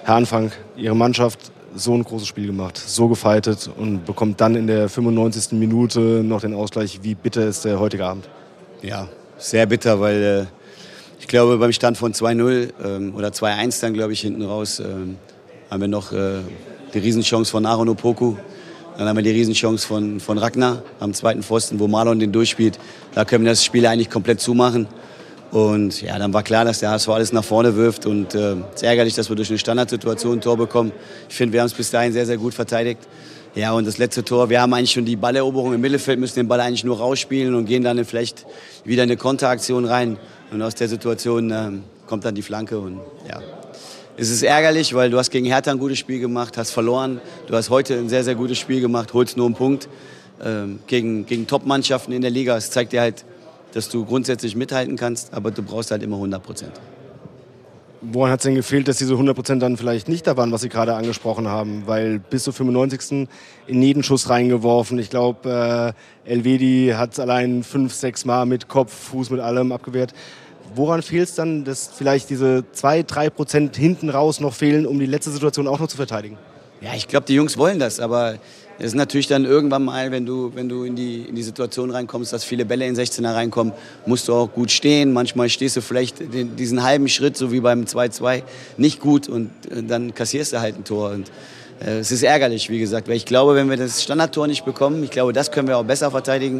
Herr Anfang, Ihre Mannschaft so ein großes Spiel gemacht, so gefeitet und bekommt dann in der 95. Minute noch den Ausgleich. Wie bitter ist der heutige Abend? Ja, sehr bitter, weil ich glaube, beim Stand von 2-0 oder 2-1 dann, glaube ich, hinten raus, haben wir noch die Riesenchance von Aaron Opoku. Dann haben wir die Riesenchance von Ragnar am zweiten Pfosten, wo Marlon den durchspielt. Da können wir das Spiel eigentlich komplett zumachen. Und ja, dann war klar, dass der HSV alles nach vorne wirft. Und es ist ärgerlich, dass wir durch eine Standardsituation ein Tor bekommen. Ich finde, wir haben es bis dahin sehr, sehr gut verteidigt. Ja, und das letzte Tor, wir haben eigentlich schon die Balleroberung im Mittelfeld, müssen den Ball eigentlich nur rausspielen und gehen dann vielleicht wieder in eine Konteraktion rein. Und aus der Situation kommt dann die Flanke. Und ja, es ist ärgerlich, weil du hast gegen Hertha ein gutes Spiel gemacht, hast verloren. Du hast heute ein sehr, sehr gutes Spiel gemacht, holst nur einen Punkt gegen Top-Mannschaften in der Liga. Es zeigt dir halt, dass du grundsätzlich mithalten kannst, aber du brauchst halt immer 100%. Woran hat es denn gefehlt, dass diese 100% dann vielleicht nicht da waren, was Sie gerade angesprochen haben? Weil bis zur 95. in jeden Schuss reingeworfen. Ich glaube, Elvedi hat allein 5-6 Mal mit Kopf, Fuß, mit allem abgewehrt. Woran fehlt es dann, dass vielleicht diese 2-3% hinten raus noch fehlen, um die letzte Situation auch noch zu verteidigen? Ja, ich glaube, die Jungs wollen das, aber es ist natürlich dann irgendwann mal, wenn du in die Situation reinkommst, dass viele Bälle in 16er reinkommen, musst du auch gut stehen. Manchmal stehst du vielleicht diesen halben Schritt, so wie beim 2-2, nicht gut und dann kassierst du halt ein Tor. Und es ist ärgerlich, wie gesagt, weil ich glaube, wenn wir das Standardtor nicht bekommen, ich glaube, das können wir auch besser verteidigen,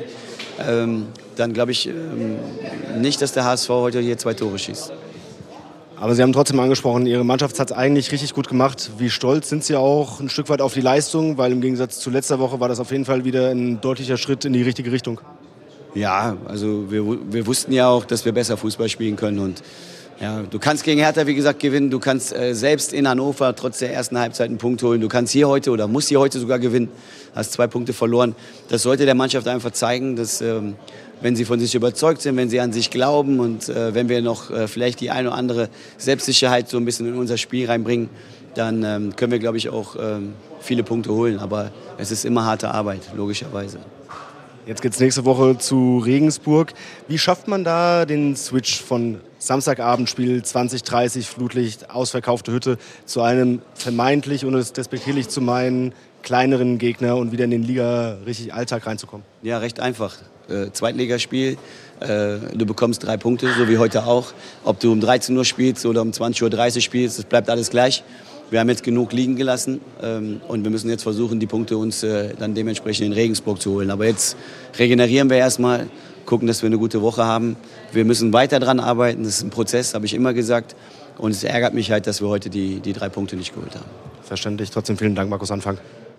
dann glaube ich nicht, dass der HSV heute hier 2 Tore schießt. Aber Sie haben trotzdem angesprochen, Ihre Mannschaft hat es eigentlich richtig gut gemacht. Wie stolz sind Sie auch ein Stück weit auf die Leistung? Weil im Gegensatz zu letzter Woche war das auf jeden Fall wieder ein deutlicher Schritt in die richtige Richtung. Ja, also wir wussten ja auch, dass wir besser Fußball spielen können. Und ja, du kannst gegen Hertha, wie gesagt, gewinnen. Du kannst selbst in Hannover trotz der ersten Halbzeit einen Punkt holen. Du kannst hier heute oder musst hier heute sogar gewinnen. Hast 2 Punkte verloren. Das sollte der Mannschaft einfach zeigen, dass wenn sie von sich überzeugt sind, wenn sie an sich glauben und wenn wir noch vielleicht die eine oder andere Selbstsicherheit so ein bisschen in unser Spiel reinbringen, dann können wir, glaube ich, auch viele Punkte holen. Aber es ist immer harte Arbeit, logischerweise. Jetzt geht es nächste Woche zu Regensburg. Wie schafft man da den Switch von Samstagabendspiel, 20:30 Flutlicht, ausverkaufte Hütte, zu einem vermeintlich, ohne es despektierlich zu meinen, kleineren Gegner und wieder in den Liga richtig Alltag reinzukommen? Ja, recht einfach. Zweitligaspiel, du bekommst 3 Punkte, so wie heute auch. Ob du um 13 Uhr spielst oder um 20:30 Uhr spielst, das bleibt alles gleich. Wir haben jetzt genug liegen gelassen und wir müssen jetzt versuchen, die Punkte uns dann dementsprechend in Regensburg zu holen. Aber jetzt regenerieren wir erstmal, gucken, dass wir eine gute Woche haben. Wir müssen weiter dran arbeiten, das ist ein Prozess, habe ich immer gesagt. Und es ärgert mich halt, dass wir heute die 3 Punkte nicht geholt haben. Verständlich. Trotzdem vielen Dank, Markus Anfang.